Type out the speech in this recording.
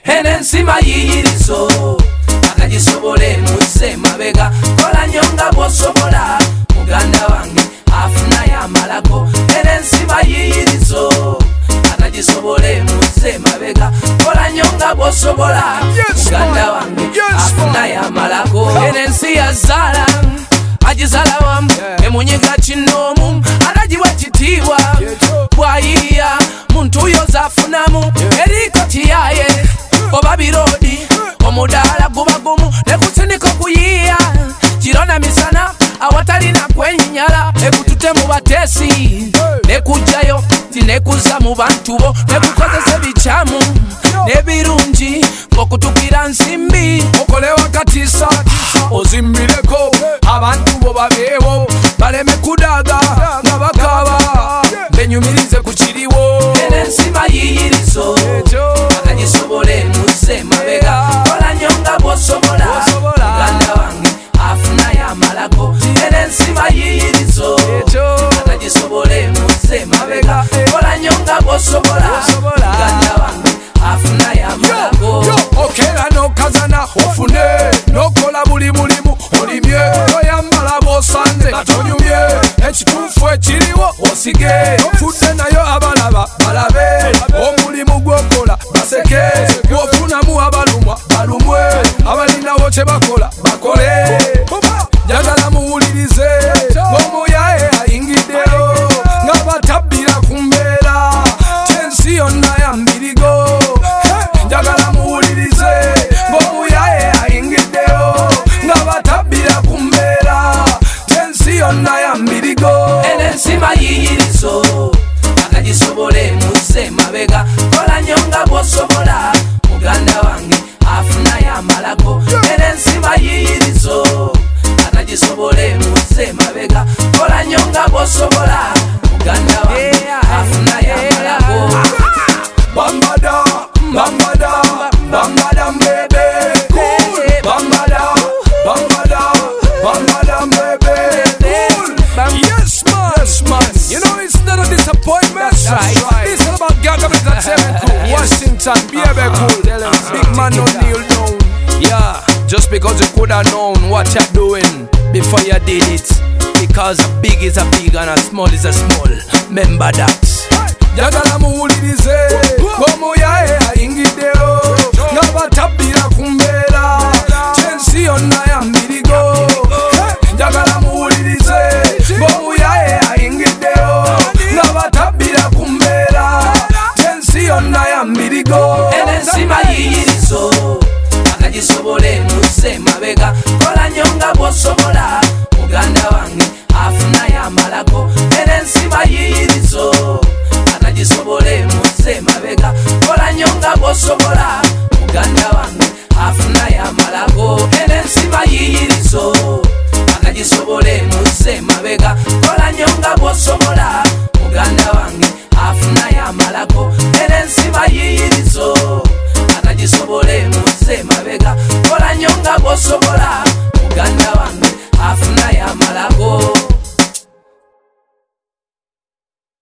enensima yiyirizo akagisobole muze mabega kola nyonga bosobola muganda wange afuna yamalako enensima yiyirizo akagisobole muze mabega kola nyonga bosobola muganda wange afuna yamalako enensi yazala ajizala wamu emunyiga kinomu alagiwa kitiibwa bwayiya muntu uyo zafunamu eriko kiyaye oba birodi omudaala guba gumu nekusiniko kuyiya kirona misana awatalina kwenyala ekutute mu bateesi nekujjayo tinekuza mu bantu bo nekukozesa ebikyamu nebirungi ngokutukira nsimbi okolewa katisa ozimbireko abantu bo babeewo baleme kudaga nga bakaba benyumirize ku kiriwo enensima yiyirizo akagisobole muze mabega kola nyonga bosobola muganda wange afuna yamalako enensima yiyirizo akagisobole muze mabega kola nyonga bosobola muganda wange afuna yamalako okera nokazana ofune nokola buli mulimu olimye oyambala bosanze katonyumye ekituufu ekiriwo osige ofudde nayo abalaba balabe omulimu gwokola baseke gwofunamu abalumwa balumwe abalinawo kyebakola bakole njagala muwulirize ng'omuyaye ayingiddeyo nga batabbira ku mbeera kyensi yonna yambirigo njagala muwulirize ng'omuyaye ayingiddeyo nga batabbira ku mbeera kyensi yonna yambirigo enensima yiyirizo akagisobole muze mabega kola nyonga bosobola muganda wange afuna yamalako enensima yiyirizo akagisobole muze mabega kola nyonga bosobola muganda wange afuna yamalako bambada bambada bambada mbebe cool bambada bambada bambada mbebe cool yes man you know it's not a disappointment. That's right. It's all about Gaga Entertainment Crew Washington baby cool big man no kneel down yeah just because you could have known what you're doing before you did it because a big is a big and a small is a small remember that jagala muwulirize ng'omuyaye ayingiddeyo nga batabbira ku mbeera kyensi yonna yambirigo njagala muwulirize ng'omuyaye ayingiddeyo nga batabbira ku mbeera kyensi yonna yambirigo enensima yiyirizo akagisobole muze mabega kola nyonga bosobola muganda wange afuna yamalako enensima yiyirizo akagisobole muze mabega kola nyonga bosobola muganda wange afuna yamalako enensima yiyirizo akagisobole muze mabega